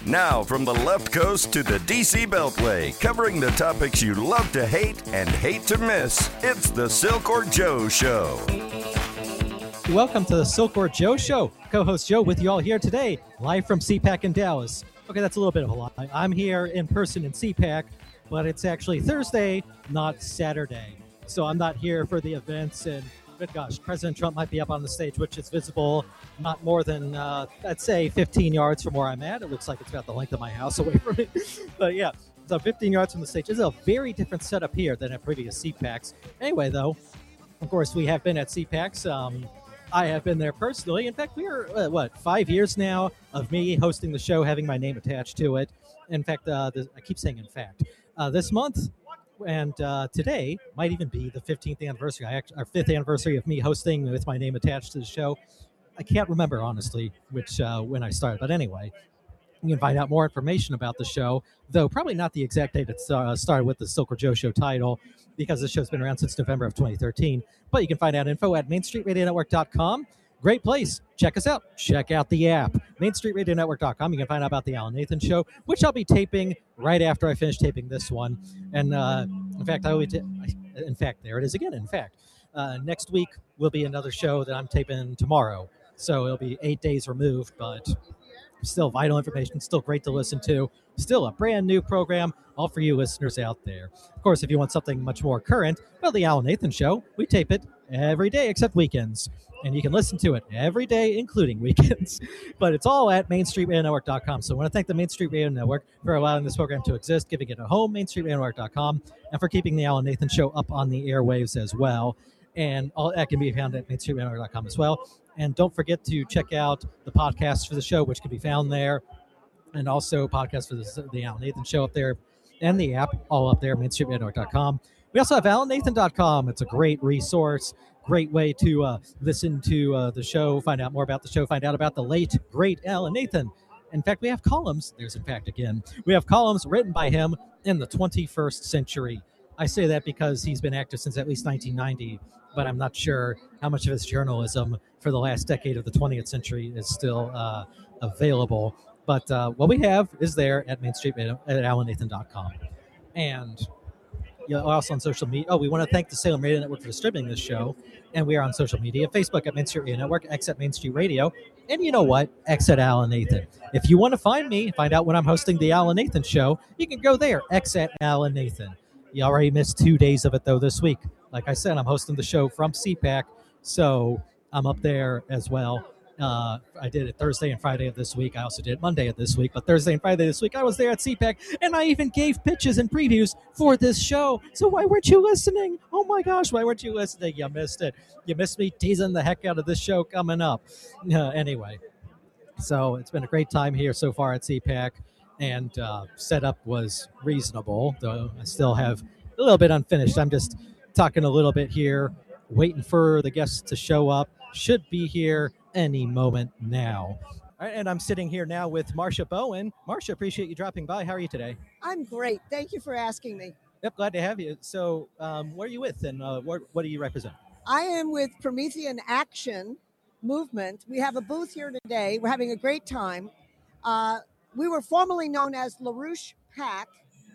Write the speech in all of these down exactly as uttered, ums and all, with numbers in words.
Now, from the left coast to the D C Beltway, covering the topics you love to hate and hate to miss, it's the Silkworth Joe Show. Welcome to the Silkworth Joe Show. Co-host Joe with you all here today, live from C PAC in Dallas. Okay, that's a little bit of a lie. I'm here in person in C PAC, but it's actually Thursday, not Saturday. So I'm not here for the events, and good gosh, President Trump might be up on the stage, which is visible not more than, uh, I'd say, fifteen yards from where I'm at. It looks like it's about the length of my house away from me. But yeah, so fifteen yards from the stage. This is a very different setup here than at previous C PACs. Anyway, though, of course, we have been at C PACs. Um, I have been there personally. In fact, we are, uh, what, five years now of me hosting the show, having my name attached to it. In fact, uh, this, I keep saying in fact. Uh, this month and uh, today might even be the fifteenth anniversary, I actually, our fifth anniversary of me hosting with my name attached to the show. I can't remember, honestly, which uh, when I started. But anyway, you can find out more information about the show, though probably not the exact date it uh, started with the Silkworth Joe Show title, because the show's been around since November of twenty thirteen. But you can find out info at main street radio network dot com. Great place. Check us out. Check out the app. main street radio network dot com. You can find out about the Alan Nathan Show, which I'll be taping right after I finish taping this one. And uh, in fact, I always, in fact, there it is again. In fact, uh, next week will be another show that I'm taping tomorrow. So it'll be eight days removed, but still vital information, still great to listen to, still a brand new program, all for you listeners out there. Of course, if you want something much more current, well, the Alan Nathan Show, we tape it every day except weekends. And you can listen to it every day, including weekends. But it's all at main street radio network dot com. So I want to thank the Main Street Radio Network for allowing this program to exist, giving it a home, main street radio network dot com, and for keeping the Alan Nathan Show up on the airwaves as well. And all that can be found at main street radio network dot com as well. And don't forget to check out the podcast for the show, which can be found there. And also podcasts for the, the Alan Nathan Show up there, and the app, all up there, main street radio network dot com. We also have alan nathan dot com. It's a great resource, great way to uh, listen to uh, the show, find out more about the show, find out about the late, great Alan Nathan. In fact, we have columns. There's in fact again. We have columns written by him in the twenty-first century. I say that because he's been active since at least nineteen ninety, but I'm not sure how much of his journalism for the last decade of the twentieth century is still uh, available. But uh, what we have is there at Main Street at alan nathan dot com. And you're also on social media. Oh, we want to thank the Salem Radio Network for distributing this show. And we are on social media, Facebook at Main Street Radio Network, X at Main Street Radio. And you know what? X at Alan Nathan. If you want to find me, find out when I'm hosting the Alan Nathan Show, you can go there, X at Alan Nathan. You already missed two days of it, though, this week. Like I said, I'm hosting the show from C PAC, so I'm up there as well. Uh, I did it Thursday and Friday of this week. I also did it Monday of this week. But Thursday and Friday this week, I was there at C PAC, and I even gave pitches and previews for this show. So why weren't you listening? Oh, my gosh, why weren't you listening? You missed it. You missed me teasing the heck out of this show coming up. Uh, anyway, so it's been a great time here so far at C PAC, and uh, setup was reasonable, though I still have a little bit unfinished. I'm just talking a little bit here, waiting for the guests to show up. Should be here any moment now. All right, and I'm sitting here now with Marcia Bowen. Marcia, appreciate you dropping by. How are you today? I'm great. Thank you for asking me. Yep, glad to have you. So um, what are you with, and uh, what, what do you represent? I am with Promethean Action Movement. We have a booth here today. We're having a great time. Uh, we were formerly known as LaRouche PAC,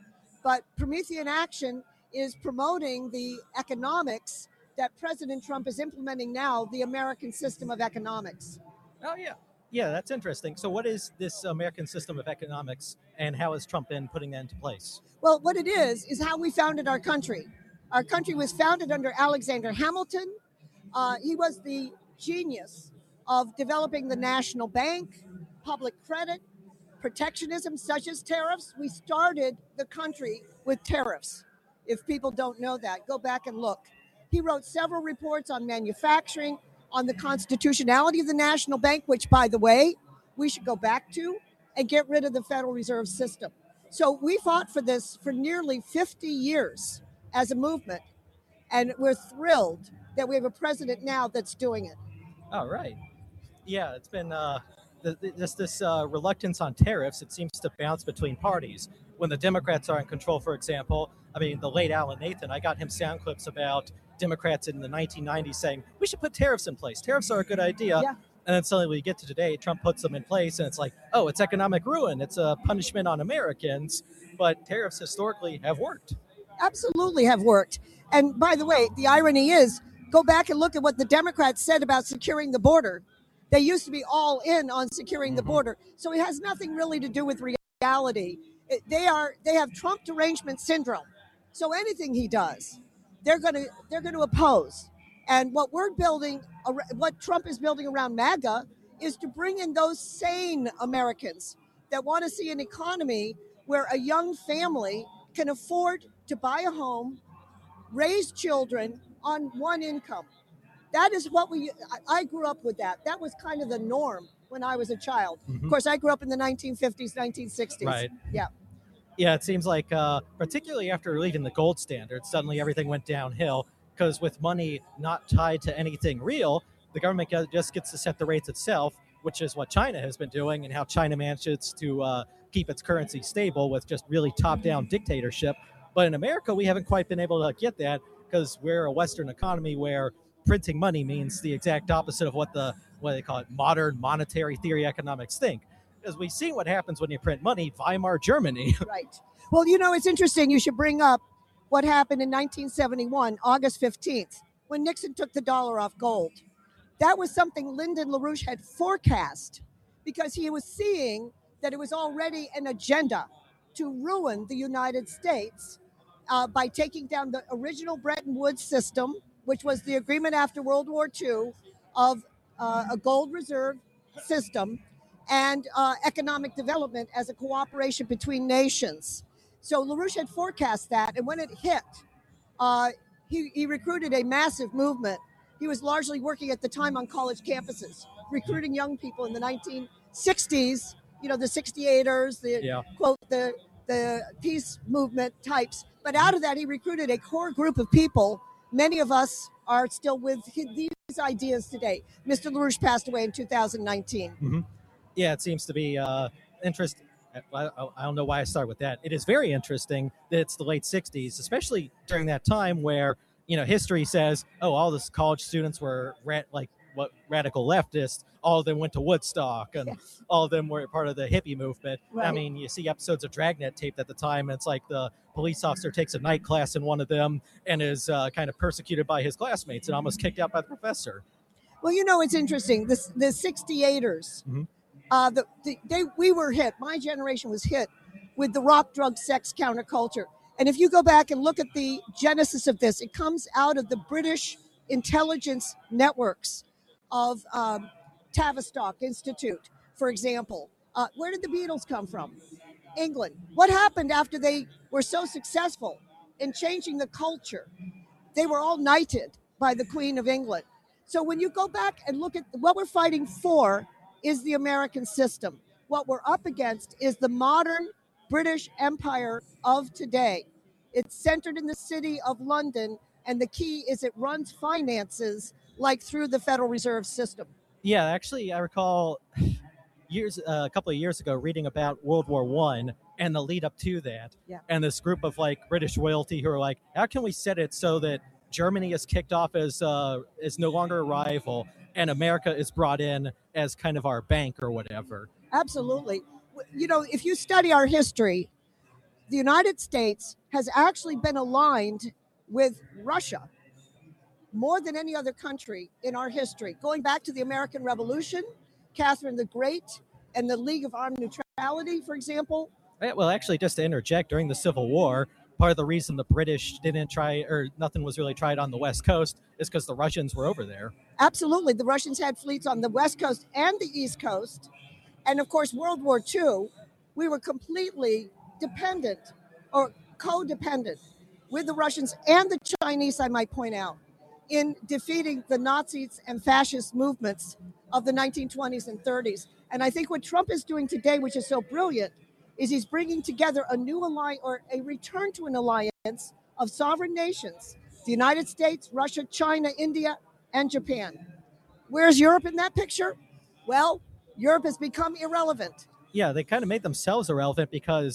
but Promethean Action is promoting the economics that President Trump is implementing now, the American system of economics. Oh, yeah. Yeah, that's interesting. So what is this American system of economics, and how has Trump been putting that into place? Well, what it is, is how we founded our country. Our country was founded under Alexander Hamilton. Uh, he was the genius of developing the national bank, public credit, protectionism, such as tariffs. We started the country with tariffs. If people don't know that, go back and look. He wrote several reports on manufacturing, on the constitutionality of the national bank, which, by the way, we should go back to and get rid of the Federal Reserve System. So we fought for this for nearly fifty years as a movement, and we're thrilled that we have a president now that's doing it. All right. Yeah, it's been uh, the, the, this, this uh, reluctance on tariffs. It seems to bounce between parties. When the Democrats are in control, for example, I mean, the late Alan Nathan, I got him sound clips about Democrats in the nineteen nineties saying, we should put tariffs in place. Tariffs are a good idea. Yeah. And then suddenly we get to today, Trump puts them in place, and it's like, oh, it's economic ruin. It's a punishment on Americans. But tariffs historically have worked. Absolutely have worked. And by the way, the irony is, go back and look at what the Democrats said about securing the border. They used to be all in on securing mm-hmm. the border. So it has nothing really to do with reality. It, they are they have Trump derangement syndrome. So anything he does, they're going to they're going to oppose. And what we're building, what Trump is building around MAGA, is to bring in those sane Americans that want to see an economy where a young family can afford to buy a home, raise children on one income. That is what we, I grew up with that. That was kind of the norm when I was a child. Mm-hmm. Of course, I grew up in the nineteen fifties, nineteen sixties. Right. Yeah. Yeah, it seems like, uh, particularly after leaving the gold standard, suddenly everything went downhill, because with money not tied to anything real, the government just gets to set the rates itself, which is what China has been doing, and how China manages to uh, keep its currency stable with just really top-down dictatorship. But in America, we haven't quite been able to get that, because we're a Western economy where printing money means the exact opposite of what the, what they call it, modern monetary theory economics think. Because we've seen what happens when you print money, Weimar Germany. Right. Well, you know, it's interesting. You should bring up what happened in nineteen seventy-one, August fifteenth, when Nixon took the dollar off gold. That was something Lyndon LaRouche had forecast, because he was seeing that it was already an agenda to ruin the United States uh, by taking down the original Bretton Woods system, which was the agreement after World War Two of uh, a gold reserve system and uh, economic development as a cooperation between nations. So LaRouche had forecast that, and when it hit, uh, he, he recruited a massive movement. He was largely working at the time on college campuses, recruiting young people in the nineteen sixties, you know, the sixty-eighters, the yeah. quote, the the peace movement types. But out of that, he recruited a core group of people. Many of us are still with these ideas today. Mister LaRouche passed away in two thousand nineteen. Mm-hmm. Yeah, it seems to be uh, interesting. I, I don't know why I start with that. It is very interesting that it's the late sixties, especially during that time where, you know, history says, oh, all the college students were rat, like what radical leftists. All of them went to Woodstock, and yes. all of them were part of the hippie movement. Right. I mean, you see episodes of Dragnet taped at the time, and it's like the police officer takes a night class in one of them and is uh, kind of persecuted by his classmates and almost kicked out by the professor. Well, you know, it's interesting. The, the sixty-eighters, mm-hmm. uh, the, the, they, we were hit, my generation was hit with the rock, drug, sex counterculture. And if you go back and look at the genesis of this, it comes out of the British intelligence networks of um, Tavistock Institute, for example. Uh, where did the Beatles come from? England. What happened after they were so successful in changing the culture? They were all knighted by the Queen of England. So when you go back and look at what we're fighting for is the American system. What we're up against is the modern British Empire of today. It's centered in the city of London, and the key is it runs finances like through the Federal Reserve System. Yeah, actually, I recall years uh, a couple of years ago reading about World War One and the lead up to that, yeah. and this group of like British royalty who are like, how can we set it so that Germany is kicked off as uh, is no longer a rival, and America is brought in as kind of our bank or whatever. Absolutely. You know, if you study our history, the United States has actually been aligned with Russia more than any other country in our history. Going back to the American Revolution, Catherine the Great, and the League of Armed Neutrality, for example. Yeah, well, actually, just to interject, during the Civil War, part of the reason the British didn't try, or nothing was really tried on the West Coast, is because the Russians were over there. Absolutely. The Russians had fleets on the West Coast and the East Coast. And of course, World War Two, we were completely dependent or codependent with the Russians and the Chinese, I might point out, in defeating the Nazis and fascist movements of the nineteen twenties and thirties. And I think what Trump is doing today, which is so brilliant, is he's bringing together a new alliance, or a return to an alliance of sovereign nations, the United States, Russia, China, India, and Japan. Where's Europe in that picture? Well, Europe has become irrelevant. Yeah, they kind of made themselves irrelevant because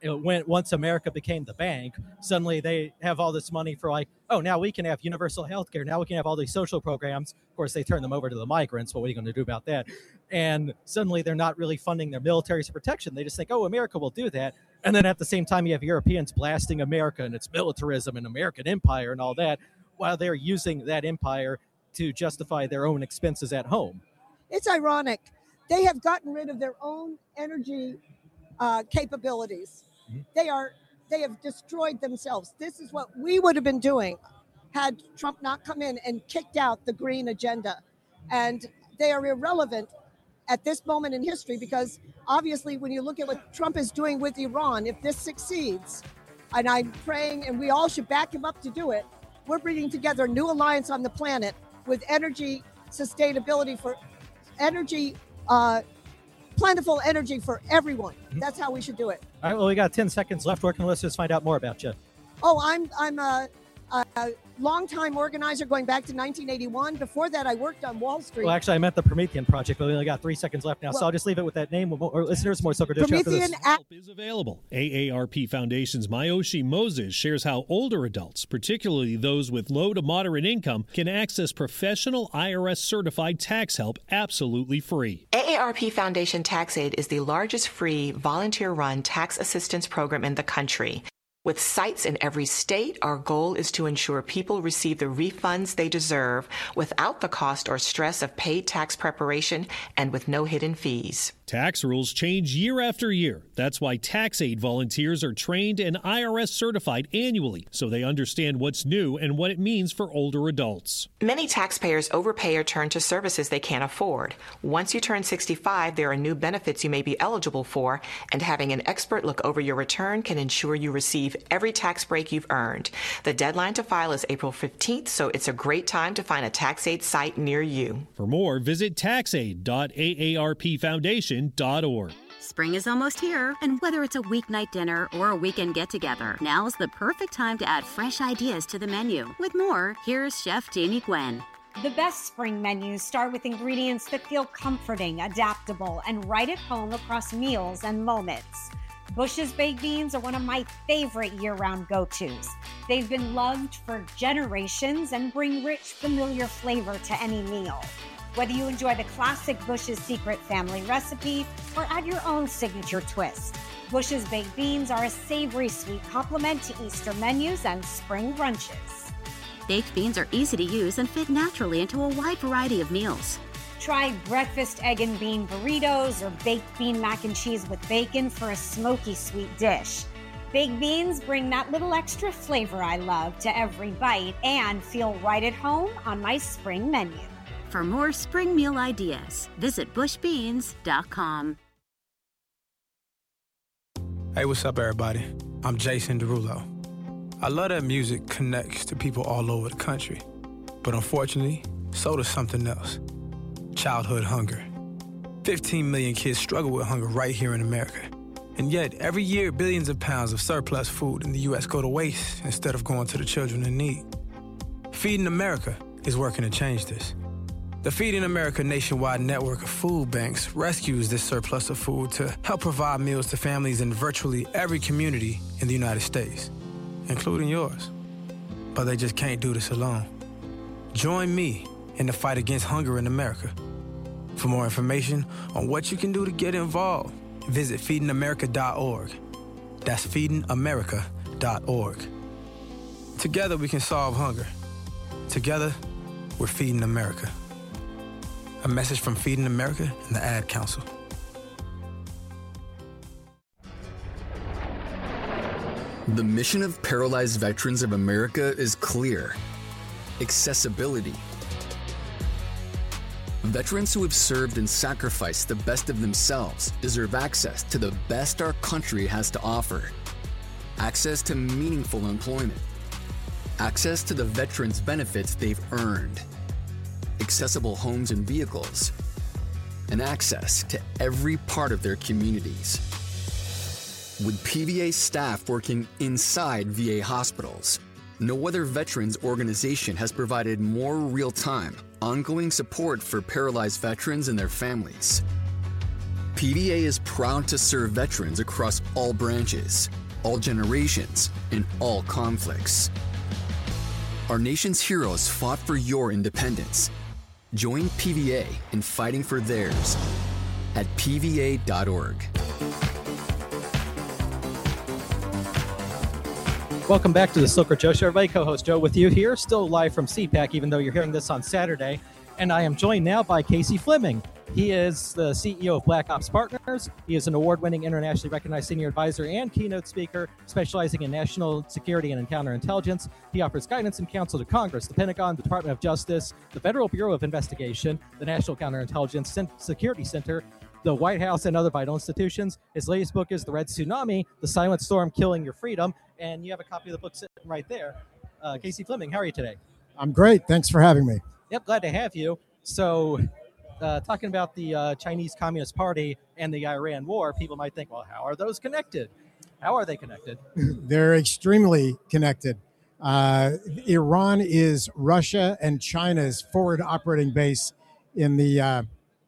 it went, once America became the bank, suddenly they have all this money for like, oh, now we can have universal health care. Now we can have all these social programs. Of course, they turn them over to the migrants. But what are you going to do about that? And suddenly they're not really funding their military's protection. They just think, oh, America will do that. And then at the same time, you have Europeans blasting America and its militarism and American empire and all that, while they're using that empire to justify their own expenses at home. It's ironic. They have gotten rid of their own energy uh, capabilities. Mm-hmm. They are they have destroyed themselves. This is what we would have been doing had Trump not come in and kicked out the green agenda. And they are irrelevant at this moment in history because obviously when you look at what Trump is doing with Iran, if this succeeds, and I'm praying and we all should back him up to do it, we're bringing together a new alliance on the planet with energy sustainability for energy, uh, plentiful energy for everyone. That's how we should do it. All right, well, we got ten seconds left. Where can listeners find out more about you? Oh, I'm I'm a, a longtime organizer going back to nineteen eighty-one. Before that, I worked on Wall Street. Well, actually, I meant the Promethean Project, but we only got three seconds left now, well, so I'll just leave it with that name. Or listeners, more Silk Road Joe after this. Help is available. A A R P Foundation's Myoshi Moses shares how older adults, particularly those with low to moderate income, can access professional I R S-certified tax help absolutely free. A A R P Foundation TaxAid is the largest free volunteer-run tax assistance program in the country. With sites in every state, our goal is to ensure people receive the refunds they deserve without the cost or stress of paid tax preparation and with no hidden fees. Tax rules change year after year. That's why TaxAid volunteers are trained and I R S certified annually so they understand what's new and what it means for older adults. Many taxpayers overpay or turn to services they can't afford. Once you turn sixty-five, there are new benefits you may be eligible for, and having an expert look over your return can ensure you receive every tax break you've earned. The deadline to file is April fifteenth, so it's a great time to find a TaxAid site near you. For more, visit taxaid dot A A R P foundation dot org. Spring is almost here, and whether it's a weeknight dinner or a weekend get-together, now's the perfect time to add fresh ideas to the menu. With more, here's Chef Jamie Gwen. The best spring menus start with ingredients that feel comforting, adaptable, and right at home across meals and moments. Bush's baked beans are one of my favorite year-round go-tos. They've been loved for generations and bring rich, familiar flavor to any meal. Whether you enjoy the classic Bush's Secret family recipe or add your own signature twist, Bush's baked beans are a savory sweet complement to Easter menus and spring brunches. Baked beans are easy to use and fit naturally into a wide variety of meals. Try breakfast egg and bean burritos or baked bean mac and cheese with bacon for a smoky sweet dish. Baked beans bring that little extra flavor I love to every bite and feel right at home on my spring menu. For more spring meal ideas, visit bush beans dot com. Hey, what's up, everybody? I'm Jason Derulo. I love that music connects to people all over the country. But unfortunately, so does something else. Childhood hunger. fifteen million kids struggle with hunger right here in America. And yet, every year, billions of pounds of surplus food in the U S go to waste instead of going to the children in need. Feeding America is working to change this. The Feeding America nationwide network of food banks rescues this surplus of food to help provide meals to families in virtually every community in the United States, including yours. But they just can't do this alone. Join me in the fight against hunger in America. For more information on what you can do to get involved, visit feeding america dot org. That's feeding america dot org. Together we can solve hunger. Together, we're Feeding America. A message from Feeding America and the Ad Council. The mission of Paralyzed Veterans of America is clear: accessibility. Veterans who have served and sacrificed the best of themselves deserve access to the best our country has to offer. Access to meaningful employment. Access to the veterans' benefits they've earned. Accessible homes and vehicles. And access to every part of their communities. With P V A staff working inside V A hospitals, no other veterans organization has provided more real-time, ongoing support for paralyzed veterans and their families. P V A is proud to serve veterans across all branches, all generations, and all conflicts. Our nation's heroes fought for your independence. Join P V A in fighting for theirs at P V A dot org. Welcome back to the Silk Joe Show. Everybody, co-host Joe with you here, still live from C PAC, even though you're hearing this on Saturday. And I am joined now by Casey Fleming. He is the C E O of Black Ops Partners. He is an award-winning, internationally recognized senior advisor and keynote speaker, specializing in national security and counterintelligence. He offers guidance and counsel to Congress, the Pentagon, the Department of Justice, the Federal Bureau of Investigation, the National Counterintelligence Security Center, the White House, and other vital institutions. His latest book is The Red Tsunami, The Silent Storm Killing Your Freedom. And you have a copy of the book sitting right there. Uh, Casey Fleming, how are you today? I'm great. Thanks for having me. Yep, glad to have you. So, uh, talking about the uh, Chinese Communist Party and the Iran war, people might think, well, how are those connected? How are they connected? They're extremely connected. Uh, Iran is Russia and China's forward operating base in the uh,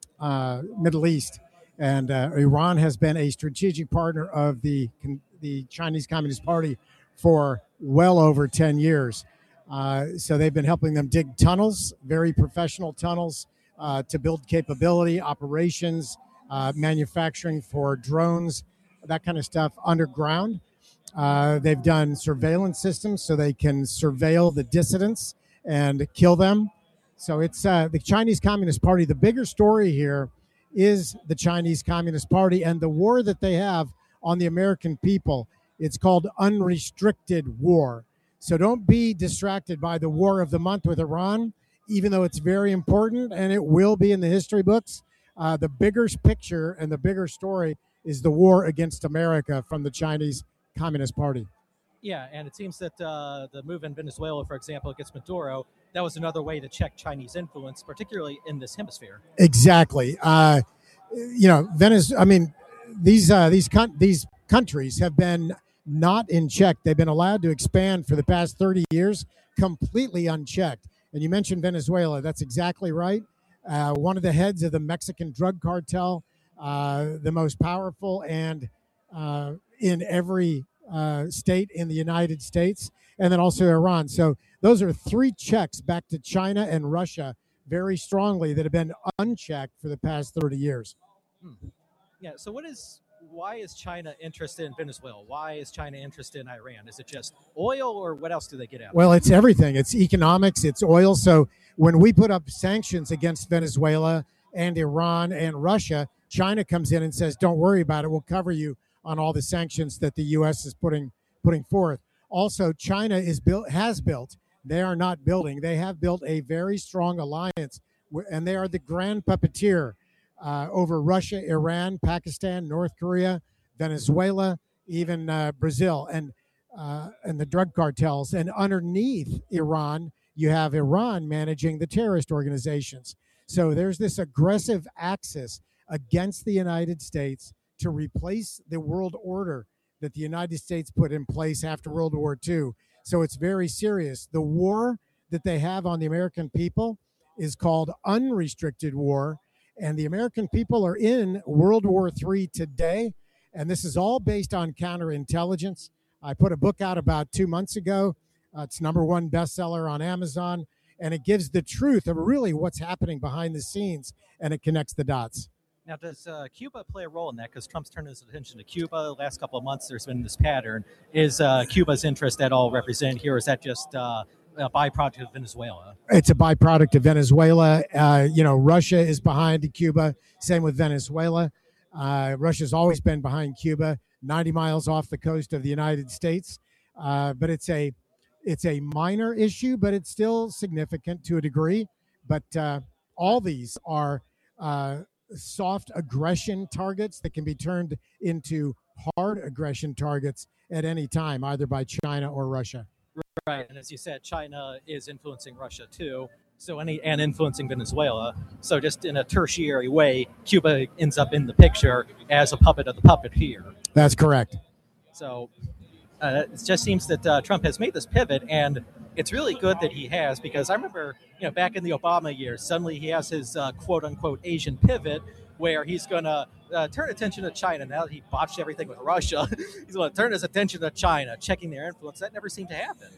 uh, Middle East. And uh, Iran has been a strategic partner of the the Chinese Communist Party for well over ten years. Uh, so they've been helping them dig tunnels, very professional tunnels, uh, to build capability, operations, uh, manufacturing for drones, that kind of stuff underground. Uh, they've done surveillance systems so they can surveil the dissidents and kill them. So it's uh, the Chinese Communist Party. The bigger story here is the Chinese Communist Party and the war that they have on the American people. It's called unrestricted war. So don't be distracted by the war of the month with Iran, even though it's very important and it will be in the history books. Uh, the bigger picture and the bigger story is the war against America from the Chinese Communist Party. Yeah, and it seems that uh, the move in Venezuela, for example, against Maduro, that was another way to check Chinese influence, particularly in this hemisphere. Exactly. Uh, you know, Venezuela, I mean, these uh, these con- these countries have been not in check. They've been allowed to expand for the past thirty years, completely unchecked. And you mentioned Venezuela. That's exactly right. Uh, one of the heads of the Mexican drug cartel, uh, the most powerful and uh, in every uh, state in the United States, and then also Iran. So those are three checks back to China and Russia very strongly that have been unchecked for the past thirty years. Hmm. Yeah. So what is... Why is China interested in Venezuela? Why is China interested in Iran? Is it just oil, or what else do they get out of it? Well, it's everything. It's economics, it's oil. So when we put up sanctions against Venezuela and Iran and Russia, China comes in and says, don't worry about it. We'll cover you on all the sanctions that the U S is putting putting forth. Also, China is built has built. They are not building. They have built a very strong alliance, and they are the grand puppeteer Uh, over Russia, Iran, Pakistan, North Korea, Venezuela, even uh, Brazil, and uh, and the drug cartels. And underneath Iran, you have Iran managing the terrorist organizations. So there's this aggressive axis against the United States to replace the world order that the United States put in place after World War Two. So it's very serious. The war that they have on the American people is called unrestricted war. And the American people are in World War Three today, and this is all based on counterintelligence. I put a book out about two months ago. Uh, it's number one bestseller on Amazon, and it gives the truth of really what's happening behind the scenes, and it connects the dots. Now, does uh, Cuba play a role in that? Because Trump's turned his attention to Cuba. The last couple of months, there's been this pattern. Is uh, Cuba's interest at all represented here, or is that just uh, a byproduct of Venezuela? It's a byproduct of Venezuela. Uh, you know, Russia is behind Cuba. Same with Venezuela. Uh, Russia's always been behind Cuba, ninety miles off the coast of the United States. Uh, but it's a it's a minor issue, but it's still significant to a degree. But uh, all these are uh, soft aggression targets that can be turned into hard aggression targets at any time, either by China or Russia. Right, and as you said, China is influencing Russia too, so any and influencing Venezuela. So just in a tertiary way, Cuba ends up in the picture as a puppet of the puppet here. That's correct. So uh, it just seems that uh, Trump has made this pivot, and it's really good that he has, because I remember, you know, back in the Obama years, suddenly he has his uh, quote unquote Asian pivot, where he's going to uh, turn attention to China. Now that he botched everything with Russia, he's going to turn his attention to China, checking their influence. That never seemed to happen.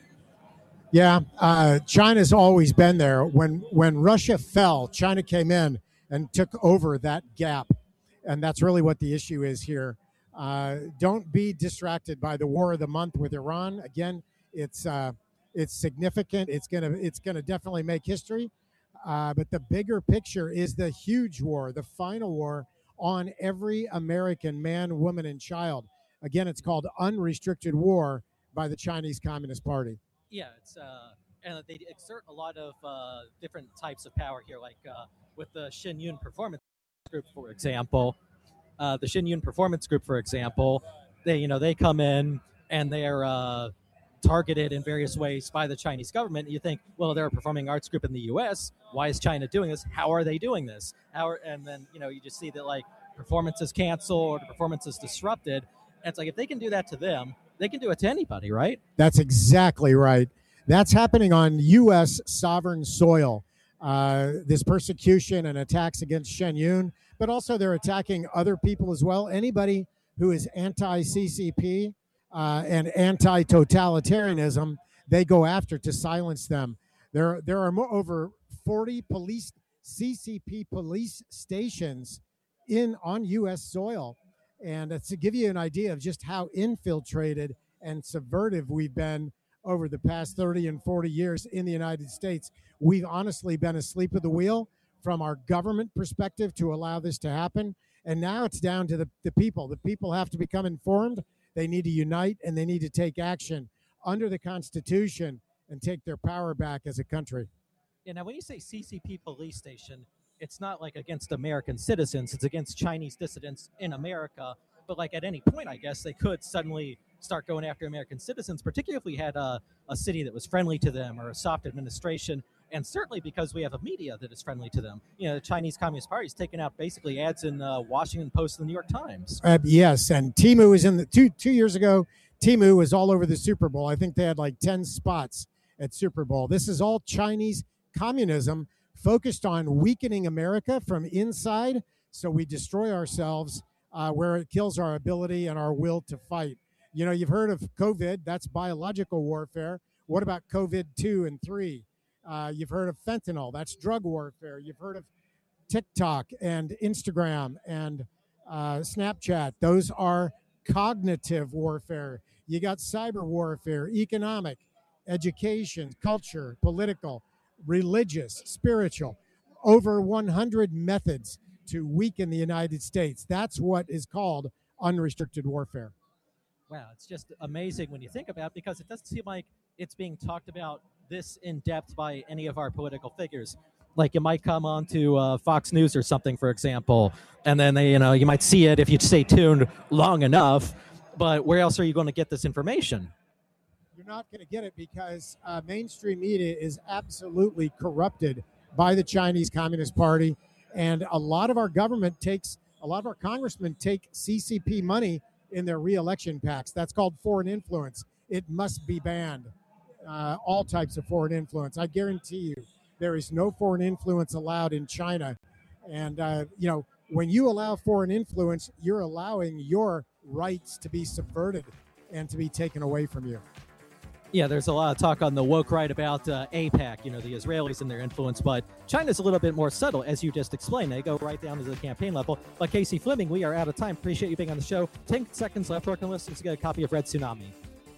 Yeah, uh, China's always been there. When when Russia fell, China came in and took over that gap. And that's really what the issue is here. Uh, don't be distracted by the war of the month with Iran. Again, it's uh, it's significant. It's gonna it's gonna definitely make history. Uh, but the bigger picture is the huge war, the final war on every American man, woman, and child. Again, it's called unrestricted war by the Chinese Communist Party. Yeah, it's uh, and they exert a lot of uh, different types of power here, like uh, with the Shin Yun Performance Group, for example. Uh, the Shin Yun Performance Group, for example, they you know they come in and they're uh, targeted in various ways by the Chinese government. You think, well, they're a performing arts group in the U S. Why is China doing this? How are they doing this? How are, and then you know you just see that like performance is canceled or performance is disrupted. And it's like if they can do that to them, they can do it to anybody, right? That's exactly right. That's happening on U S sovereign soil. Uh, this persecution and attacks against Shen Yun, but also they're attacking other people as well. Anybody who is anti-C C P uh, and anti-totalitarianism, they go after to silence them. There, there are more, over forty police C C P police stations in on U S soil. And uh, to give you an idea of just how infiltrated and subversive we've been over the past thirty and forty years in the United States, we've honestly been asleep at the wheel from our government perspective to allow this to happen. And now it's down to the, the people. The people have to become informed. They need to unite and they need to take action under the Constitution and take their power back as a country. Yeah, now when you say C C P police station, it's not like against American citizens, it's against Chinese dissidents in America. But like at any point, I guess they could suddenly start going after American citizens, particularly if we had a, a city that was friendly to them or a soft administration. And certainly because we have a media that is friendly to them. You know, the Chinese Communist Party is taking out basically ads in uh, Washington Post and the New York Times. Uh, yes, and Temu was in the two two years ago. Temu was all over the Super Bowl. I think they had like ten spots at Super Bowl. This is all Chinese communism focused on weakening America from inside, so we destroy ourselves, uh, where it kills our ability and our will to fight. You know, you've heard of COVID. That's biological warfare. What about COVID two and three? Uh, you've heard of fentanyl. That's drug warfare. You've heard of TikTok and Instagram and uh, Snapchat. Those are cognitive warfare. You got cyber warfare, economic, education, culture, political, religious, spiritual. Over one hundred methods to weaken the United States. That's what is called unrestricted warfare. Wow, it's just amazing when you think about it, because it doesn't seem like it's being talked about this in depth by any of our political figures. Like you might come on to uh, Fox News or something, for example, and then they, you know, you might see it if you stay tuned long enough. But where else are you going to get this information? You're not going to get it because uh, mainstream media is absolutely corrupted by the Chinese Communist Party, and a lot of our government takes, a lot of our congressmen take C C P money in their re-election PACs. That's called foreign influence. It must be banned. Uh, all types of foreign influence. I guarantee you there is no foreign influence allowed in China. And, uh, you know, when you allow foreign influence, you're allowing your rights to be subverted and to be taken away from you. Yeah, there's a lot of talk on the woke right about uh, AIPAC, you know, the Israelis and their influence, but China's a little bit more subtle, as you just explained. They go right down to the campaign level. But Casey Fleming, we are out of time. Appreciate you being on the show. ten seconds left. Where can listeners to get a copy of Red Tsunami?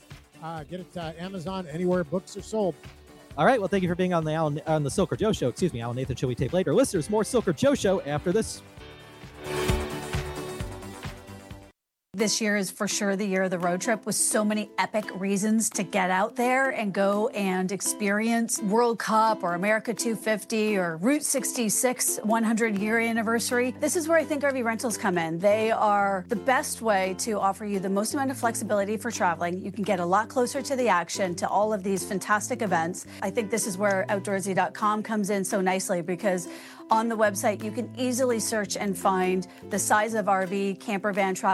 Uh, get it to Amazon, anywhere books are sold. All right. Well, thank you for being on the Alan, on the Silker Joe Show. Excuse me, Alan Nathan Show. We tape later. Listeners, more Silker Joe Show after this. This year is for sure the year of the road trip, with so many epic reasons to get out there and go and experience World Cup or America two fifty or Route sixty-six one hundred year anniversary. This is where I think R V rentals come in. They are the best way to offer you the most amount of flexibility for traveling. You can get a lot closer to the action, to all of these fantastic events. I think this is where outdoorsy dot com comes in so nicely, because on the website you can easily search and find the size of R V, camper van, travel trailer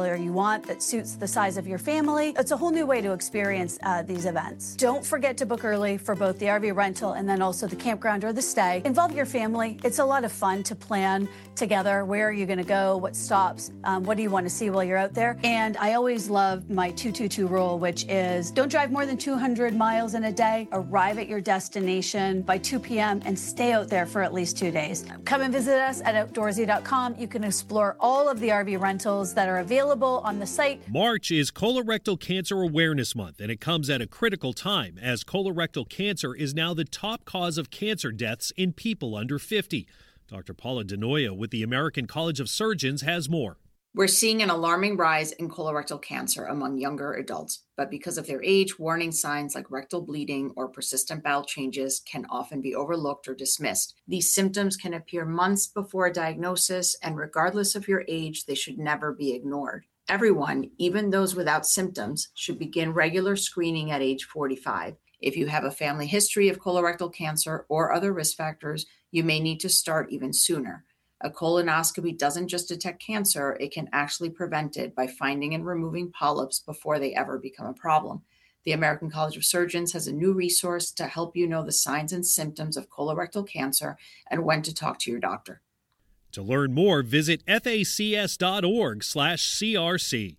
trailer you want that suits the size of your family. It's a whole new way to experience uh, these events. Don't forget to book early for both the R V rental and then also the campground or the stay. Involve your family. It's a lot of fun to plan together. Where are you going to go? What stops? Um, what do you want to see while you're out there? And I always love my two two two rule, which is don't drive more than two hundred miles in a day. Arrive at your destination by two p.m. and stay out there for at least two days. Come and visit us at outdoorsy dot com. You can explore all of the R V rentals that are available on the site. March is Colorectal Cancer Awareness Month, and it comes at a critical time as colorectal cancer is now the top cause of cancer deaths in people under fifty. Doctor Paula Denoya with the American College of Surgeons has more. We're seeing an alarming rise in colorectal cancer among younger adults, but because of their age, warning signs like rectal bleeding or persistent bowel changes can often be overlooked or dismissed. These symptoms can appear months before a diagnosis, and regardless of your age, they should never be ignored. Everyone, even those without symptoms, should begin regular screening at age forty-five. If you have a family history of colorectal cancer or other risk factors, you may need to start even sooner. A colonoscopy doesn't just detect cancer, it can actually prevent it by finding and removing polyps before they ever become a problem. The American College of Surgeons has a new resource to help you know the signs and symptoms of colorectal cancer and when to talk to your doctor. To learn more, visit facs.org slash CRC.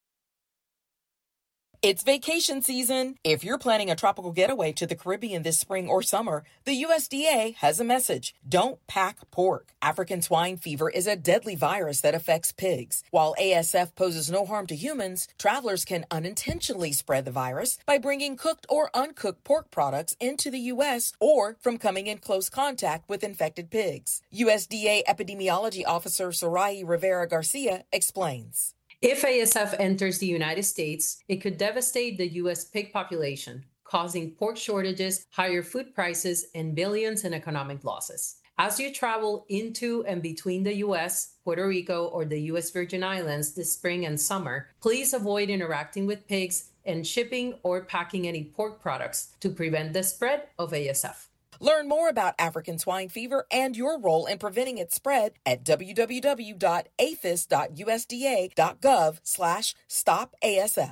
It's vacation season. If you're planning a tropical getaway to the Caribbean this spring or summer, the U S D A has a message. Don't pack pork. African swine fever is a deadly virus that affects pigs. While A S F poses no harm to humans, travelers can unintentionally spread the virus by bringing cooked or uncooked pork products into the U S or from coming in close contact with infected pigs. U S D A Epidemiology Officer Sarai Rivera Garcia explains. If A S F enters the United States, it could devastate the U S pig population, causing pork shortages, higher food prices, and billions in economic losses. As you travel into and between the U S, Puerto Rico, or the U S Virgin Islands this spring and summer, please avoid interacting with pigs and shipping or packing any pork products to prevent the spread of A S F. Learn more about African swine fever and your role in preventing its spread at www.aphis.usda.gov slash stop ASF.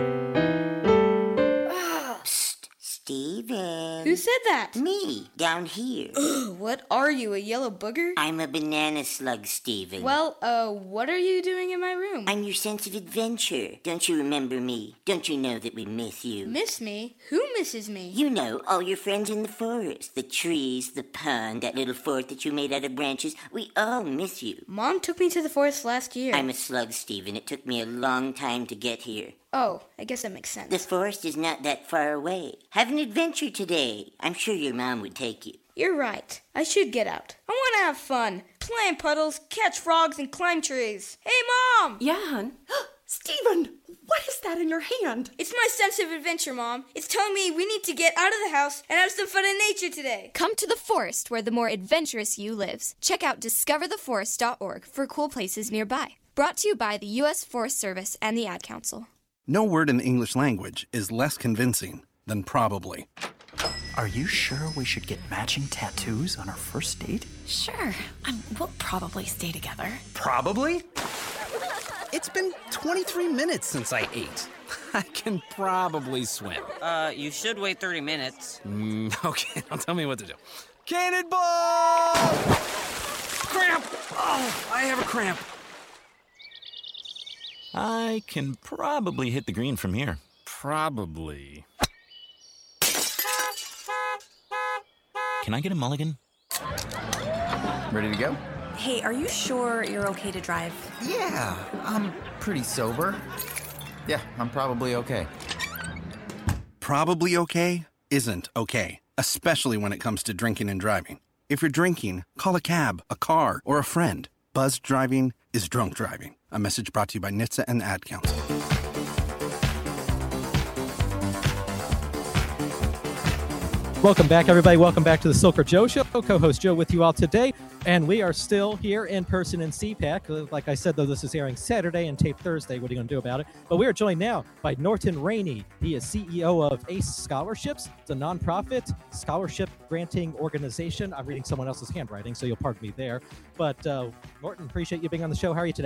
Psst, Steven. Who said that? Me, down here. Ugh, what are you, a yellow booger? I'm a banana slug, Steven. Well, uh, what are you doing in my room? I'm your sense of adventure. Don't you remember me? Don't you know that we miss you? Miss me? Who misses me? You know, all your friends in the forest. The trees, the pond, that little fort that you made out of branches. We all miss you. Mom took me to the forest last year. I'm a slug, Steven. It took me a long time to get here. Oh, I guess that makes sense. The forest is not that far away. Have an adventure today. I'm sure your mom would take you. You're right. I should get out. I want to have fun. Play in puddles, catch frogs, and climb trees. Hey, Mom! Yeah, hon? Steven, what is that in your hand? It's my sense of adventure, Mom. It's telling me we need to get out of the house and have some fun in nature today. Come to the forest where the more adventurous you lives. Check out discover the forest dot org for cool places nearby. Brought to you by the U S Forest Service and the Ad Council. No word in the English language is less convincing than probably. Are you sure we should get matching tattoos on our first date? Sure. Um, we'll probably stay together. Probably? It's been twenty-three minutes since I ate. I can probably swim. Uh, you should wait thirty minutes. Mm, okay, now tell me what to do. Cannonball! Cramp! Oh, I have a cramp. I can probably hit the green from here. Probably. Can I get a mulligan? Ready to go? Hey, are you sure you're okay to drive? Yeah, I'm pretty sober. Yeah, I'm probably okay. Probably okay isn't okay, especially when it comes to drinking and driving. If you're drinking, call a cab, a car, or a friend. Buzzed driving is drunk driving. A message brought to you by N H T S A and the Ad Council. Welcome back, everybody. Welcome back to the Silkworth Joe Show. Co-host Joe with you all today. And we are still here in person in C PAC. Like I said, though, this is airing Saturday and taped Thursday. What are you going to do about it? But we are joined now by Norton Rainey. He is C E O of ACE Scholarships. It's a nonprofit scholarship granting organization. I'm reading someone else's handwriting, so you'll pardon me there. But uh, Norton, appreciate you being on the show. How are you today?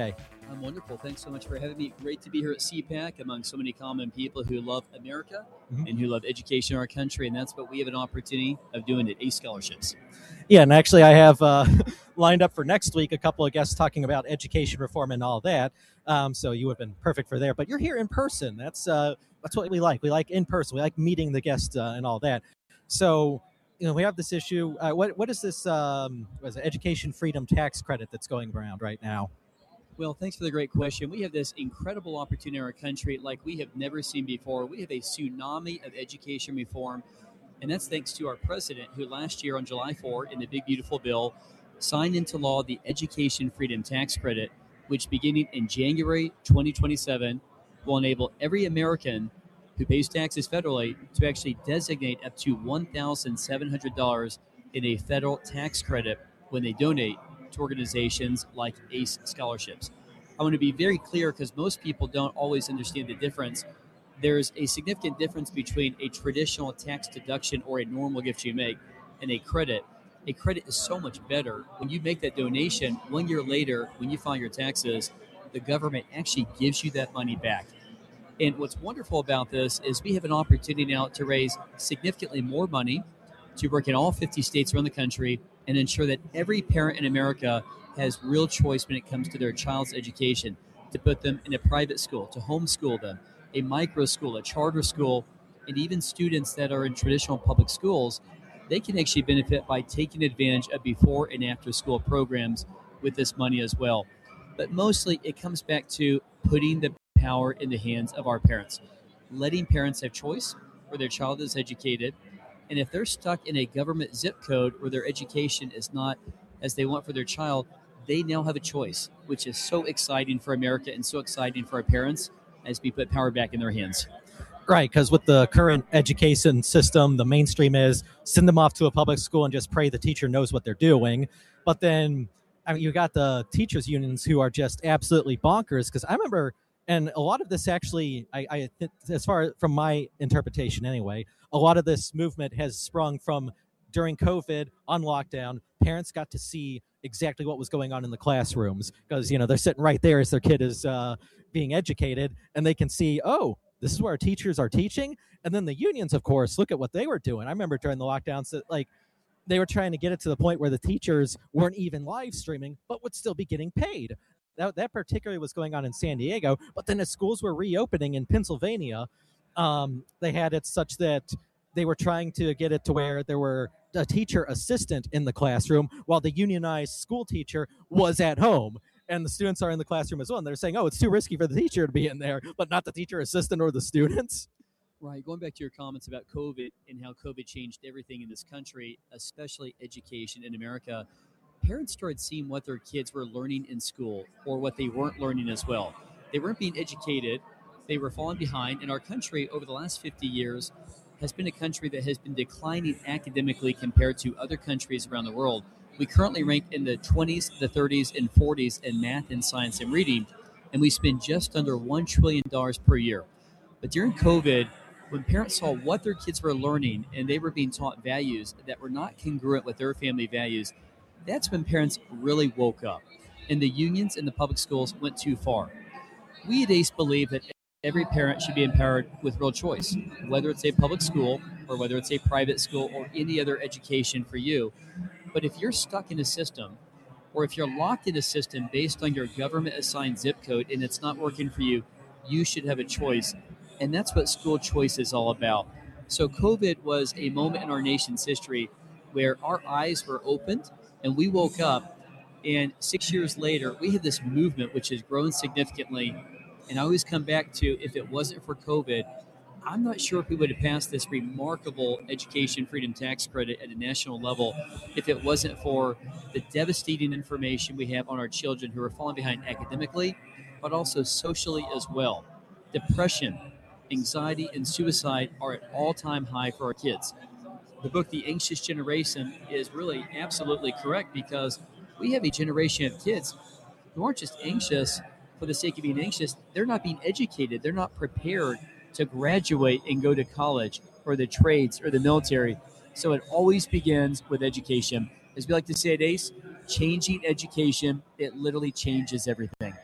I'm wonderful. Thanks so much for having me. Great to be here at C PAC among so many common people who love America mm-hmm. and who love education in our country, and that's what we have an opportunity of doing at ACE Scholarships. Yeah, and actually I have uh, lined up for next week a couple of guests talking about education reform and all that, um, so you would have been perfect for there. But you're here in person. That's uh, that's what we like. We like in person. We like meeting the guests uh, and all that. So, you know, we have this issue. Uh, what what is this um, what is it, education freedom tax credit that's going around right now? Well, thanks for the great question. We have this incredible opportunity in our country like we have never seen before. We have a tsunami of education reform, and that's thanks to our president, who last year on July fourth, in the big, beautiful bill, signed into law the Education Freedom Tax Credit, which beginning in January twenty twenty-seven will enable every American who pays taxes federally to actually designate up to one thousand seven hundred dollars in a federal tax credit when they donate to organizations like ACE Scholarships. I want to be very clear because most people don't always understand the difference. There's a significant difference between a traditional tax deduction or a normal gift you make and a credit. A credit is so much better. When you make that donation, one year later, when you file your taxes, the government actually gives you that money back. And what's wonderful about this is we have an opportunity now to raise significantly more money to work in all fifty states around the country and ensure that every parent in America has real choice when it comes to their child's education, to put them in a private school, to homeschool them, a micro school, a charter school, and even students that are in traditional public schools, they can actually benefit by taking advantage of before and after school programs with this money as well. But mostly it comes back to putting the power in the hands of our parents, letting parents have choice where their child is educated. And if they're stuck in a government zip code where their education is not as they want for their child, they now have a choice, which is so exciting for America and so exciting for our parents as we put power back in their hands. Right, because with the current education system, the mainstream is send them off to a public school and just pray the teacher knows what they're doing. But then, I mean, you got the teachers unions who are just absolutely bonkers. Because I remember, and a lot of this actually, I, I as far from my interpretation anyway, a lot of this movement has sprung from during COVID on lockdown. Parents got to see exactly what was going on in the classrooms because, you know, they're sitting right there as their kid is uh, being educated, and they can see, oh, this is where our teachers are teaching. And then the unions, of course, look at what they were doing. I remember during the lockdowns that, like, they were trying to get it to the point where the teachers weren't even live streaming, but would still be getting paid. That, that particularly was going on in San Diego. But then as schools were reopening in Pennsylvania, um, they had it such that they were trying to get it to where there were a teacher assistant in the classroom while the unionized school teacher was at home. And the students are in the classroom as well. And they're saying, oh, it's too risky for the teacher to be in there, but not the teacher assistant or the students. Right. Going back to your comments about COVID and how COVID changed everything in this country, especially education in America, parents started seeing what their kids were learning in school or what they weren't learning as well. They weren't being educated. They were falling behind. And our country over the last fifty years has been a country that has been declining academically compared to other countries around the world. We currently rank in the twenties, the thirties, and forties in math and science and reading, and we spend just under one trillion dollars per year. But during COVID, when parents saw what their kids were learning and they were being taught values that were not congruent with their family values, that's when parents really woke up. And the unions and the public schools went too far. We at ACE believe that every parent should be empowered with real choice, whether it's a public school or whether it's a private school or any other education for you. But if you're stuck in a system, or if you're locked in a system based on your government-assigned zip code and it's not working for you, you should have a choice. And that's what school choice is all about. So COVID was a moment in our nation's history where our eyes were opened and we woke up. And six years later, we had this movement which has grown significantly. And I always come back to, if it wasn't for COVID, I'm not sure if we would have passed this remarkable education freedom tax credit at a national level if it wasn't for the devastating information we have on our children who are falling behind academically, but also socially as well. Depression, anxiety, and suicide are at all-time high for our kids. The book, The Anxious Generation, is really absolutely correct because we have a generation of kids who aren't just anxious for the sake of being anxious. They're not being educated. They're not prepared to graduate and go to college or the trades or the military. So it always begins with education. As we like to say at ACE, changing education, it literally changes everything.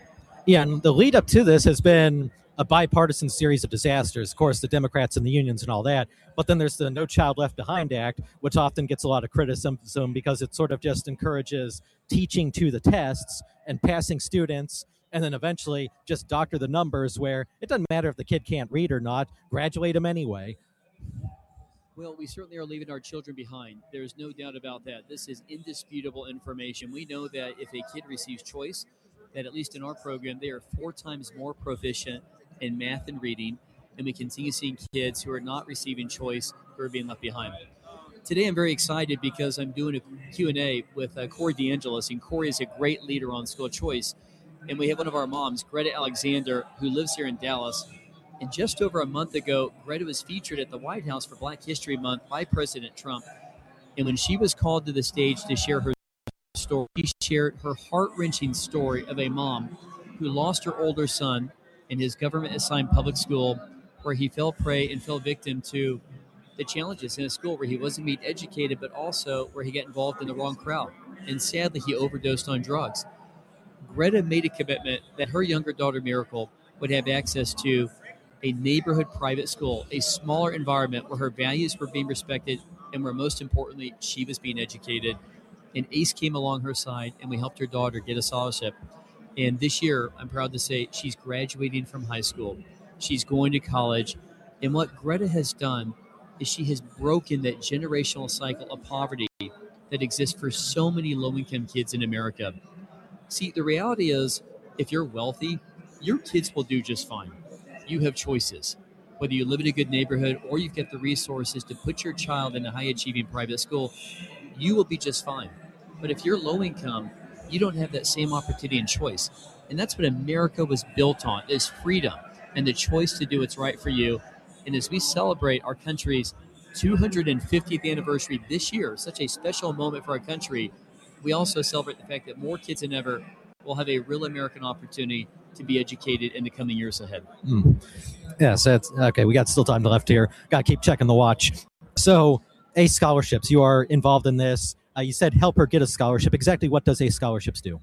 Yeah, and the lead up to this has been a bipartisan series of disasters. Of course, the Democrats and the unions and all that. But then there's the No Child Left Behind Act, which often gets a lot of criticism because it sort of just encourages teaching to the tests and passing students, and then eventually just doctor the numbers where it doesn't matter if the kid can't read or not, graduate them anyway. Well, we certainly are leaving our children behind. There's no doubt about that. This is indisputable information. We know that if a kid receives choice, that at least in our program, they are four times more proficient in math and reading, and we continue seeing kids who are not receiving choice who are being left behind. Today, I'm very excited because I'm doing a Q and A with uh, Corey DeAngelis, and Corey is a great leader on school choice. And we have one of our moms, Greta Alexander, who lives here in Dallas. And just over a month ago, Greta was featured at the White House for Black History Month by President Trump. And when she was called to the stage to share her story, she shared her heart-wrenching story of a mom who lost her older son in his government-assigned public school, where he fell prey and fell victim to the challenges in a school where he wasn't being educated, but also where he got involved in the wrong crowd. And sadly, he overdosed on drugs. Greta made a commitment that her younger daughter, Miracle, would have access to a neighborhood private school, a smaller environment where her values were being respected and where, most importantly, she was being educated. And ACE came along her side, and we helped her daughter get a scholarship. And this year, I'm proud to say, she's graduating from high school. She's going to college. And what Greta has done is she has broken that generational cycle of poverty that exists for so many low-income kids in America. See, the reality is, if you're wealthy, your kids will do just fine. You have choices. Whether you live in a good neighborhood or you've got the resources to put your child in a high-achieving private school, you will be just fine. But if you're low income, you don't have that same opportunity and choice. And that's what America was built on, is freedom and the choice to do what's right for you. And as we celebrate our country's two hundred fiftieth anniversary this year, such a special moment for our country, we also celebrate the fact that more kids than ever will have a real American opportunity to be educated in the coming years ahead. Mm. Yeah, so it's, okay, we got still time left here. Got to keep checking the watch. So, ACE Scholarships, you are involved in this. Uh, you said help her get a scholarship. Exactly what does ACE Scholarships do?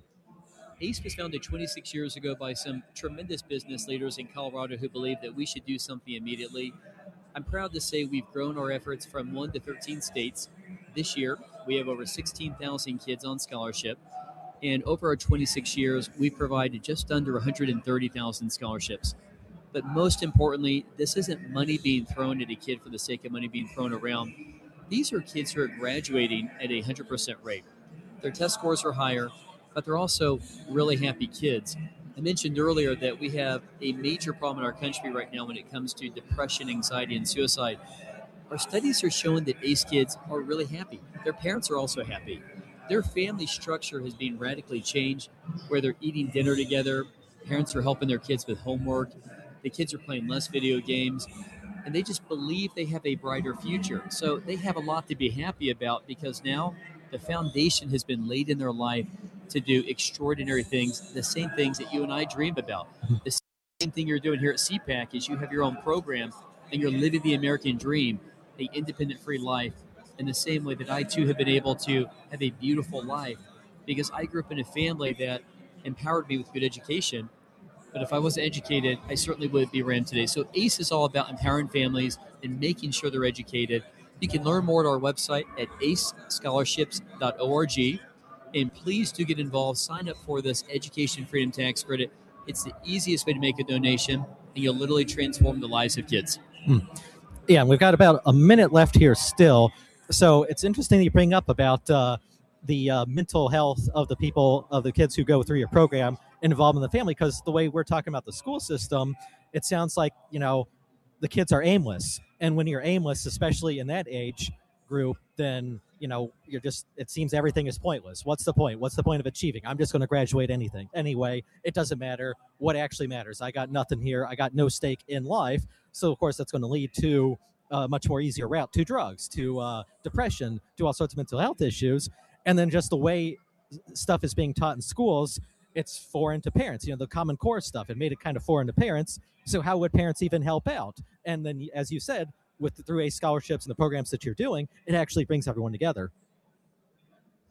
ACE was founded twenty-six years ago by some tremendous business leaders in Colorado who believed that we should do something immediately. I'm proud to say we've grown our efforts from one to thirteen states. This year, we have over sixteen thousand kids on scholarship. And over our twenty-six years, we've provided just under one hundred thirty thousand scholarships. But most importantly, this isn't money being thrown at a kid for the sake of money being thrown around. These are kids who are graduating at a one hundred percent rate. Their test scores are higher, but they're also really happy kids. I mentioned earlier that we have a major problem in our country right now when it comes to depression, anxiety, and suicide. Our studies are showing that ACE kids are really happy. Their parents are also happy. Their family structure has been radically changed, where they're eating dinner together, parents are helping their kids with homework, the kids are playing less video games, and they just believe they have a brighter future. So they have a lot to be happy about because now the foundation has been laid in their life to do extraordinary things, the same things that you and I dream about. The same thing you're doing here at C PAC is you have your own program and you're living the American dream, the independent free life, in the same way that I too have been able to have a beautiful life because I grew up in a family that empowered me with good education. But if I wasn't educated, I certainly wouldn't be around today. So ACE is all about empowering families and making sure they're educated. You can learn more at our website at ace scholarships dot org. And please do get involved. Sign up for this Education Freedom Tax Credit. It's the easiest way to make a donation, and you'll literally transform the lives of kids. Hmm. Yeah, and we've got about a minute left here still. So it's interesting that you bring up about uh, the uh, mental health of the people, of the kids who go through your program, involved in the family, because the way we're talking about the school system, it sounds like, you know, the kids are aimless. And when you're aimless, especially in that age group, then, you know, you're just, it seems everything is pointless. What's the point? What's the point of achieving? I'm just going to graduate anything. Anyway, it doesn't matter what actually matters. I got nothing here. I got no stake in life. So, of course, that's going to lead to a much more easier route to drugs, to uh, depression, to all sorts of mental health issues. And then just the way stuff is being taught in schools, it's foreign to parents. You know, the Common Core stuff, it made it kind of foreign to parents. So how would parents even help out? And then, as you said, with through ACE scholarships and the programs that you're doing, it actually brings everyone together.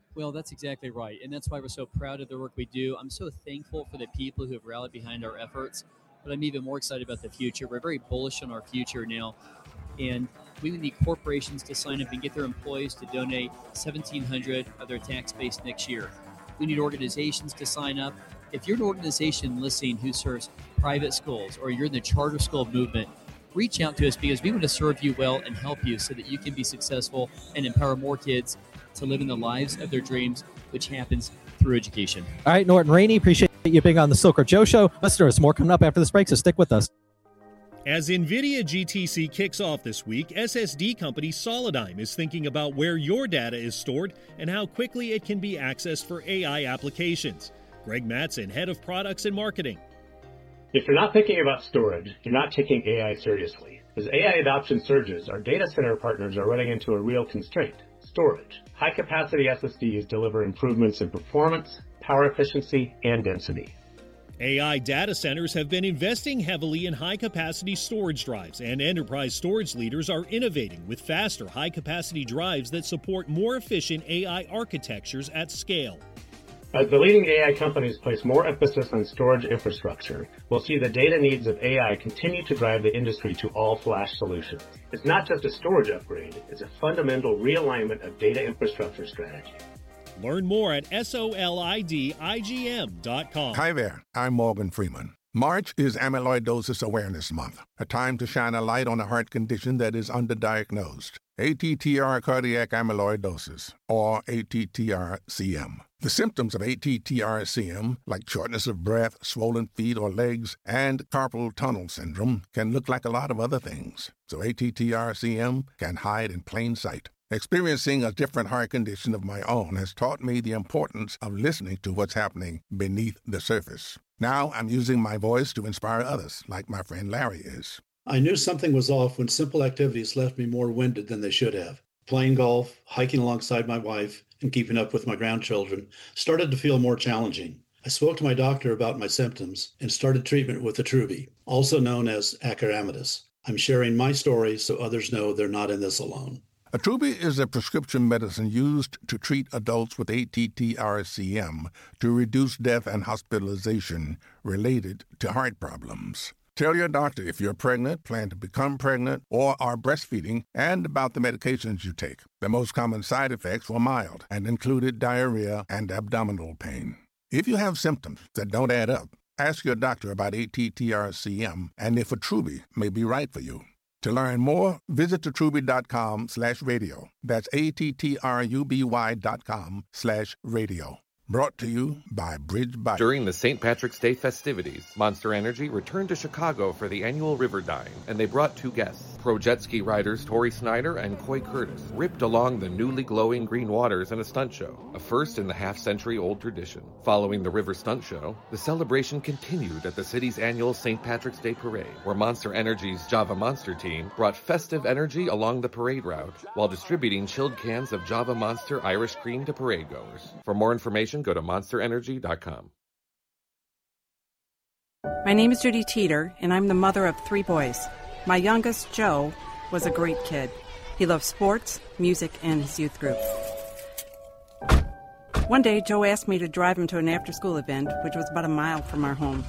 Well, that's exactly right. And that's why we're so proud of the work we do. I'm so thankful for the people who have rallied behind our efforts, but I'm even more excited about the future. We're very bullish on our future now. And we need corporations to sign up and get their employees to donate seventeen hundred dollars of their tax base next year. We need organizations to sign up. If you're an organization listening who serves private schools or you're in the charter school movement, reach out to us because we want to serve you well and help you so that you can be successful and empower more kids to live in the lives of their dreams, which happens through education. All right, Norton Rainey, appreciate you being on the Silk Road Joe Show. Listeners, more coming up after this break, so stick with us. As NVIDIA G T C kicks off this week, S S D company Solidigm is thinking about where your data is stored and how quickly it can be accessed for A I applications. Greg Mattson, head of products and marketing. If you're not thinking about storage, you're not taking A I seriously. As A I adoption surges, our data center partners are running into a real constraint: storage. High-capacity S S Ds deliver improvements in performance, power efficiency, and density. A I data centers have been investing heavily in high-capacity storage drives, and enterprise storage leaders are innovating with faster high-capacity drives that support more efficient A I architectures at scale. As the leading A I companies place more emphasis on storage infrastructure, we'll see the data needs of A I continue to drive the industry to all-flash solutions. It's not just a storage upgrade, it's a fundamental realignment of data infrastructure strategy. Learn more at solidigm dot com. Hi there, I'm Morgan Freeman. March is Amyloidosis Awareness Month, a time to shine a light on a heart condition that is underdiagnosed. A T T R cardiac amyloidosis, or A T T R C M. The symptoms of A T T R C M, like shortness of breath, swollen feet or legs, and carpal tunnel syndrome, can look like a lot of other things. So A T T R C M can hide in plain sight. Experiencing a different heart condition of my own has taught me the importance of listening to what's happening beneath the surface. Now I'm using my voice to inspire others, like my friend Larry is. I knew something was off when simple activities left me more winded than they should have. Playing golf, hiking alongside my wife, and keeping up with my grandchildren started to feel more challenging. I spoke to my doctor about my symptoms and started treatment with Attruby, also known as acoramidis. I'm sharing my story so others know they're not in this alone. Attruby is a prescription medicine used to treat adults with A T T R C M to reduce death and hospitalization related to heart problems. Tell your doctor if you're pregnant, plan to become pregnant, or are breastfeeding, and about the medications you take. The most common side effects were mild and included diarrhea and abdominal pain. If you have symptoms that don't add up, ask your doctor about A T T R C M and if Attruby may be right for you. To learn more, visit attruby dot com slash radio. That's A-T-T-R-U-B-Y dot com slash radio. Brought to you by Bridge Bike. During the Saint Patrick's Day festivities, Monster Energy returned to Chicago for the annual River Dine, and they brought two guests. Pro jet ski riders Tori Snyder and Coy Curtis ripped along the newly glowing green waters in a stunt show, a first in the half-century-old tradition. Following the River Stunt Show, the celebration continued at the city's annual Saint Patrick's Day Parade, where Monster Energy's Java Monster team brought festive energy along the parade route while distributing chilled cans of Java Monster Irish Cream to parade goers. For more information, go to monster energy dot com. My name is Judy Teeter, and I'm the mother of three boys. My youngest, Joe, was a great kid. He loved sports, music, and his youth group. One day, Joe asked me to drive him to an after-school event, which was about a mile from our home.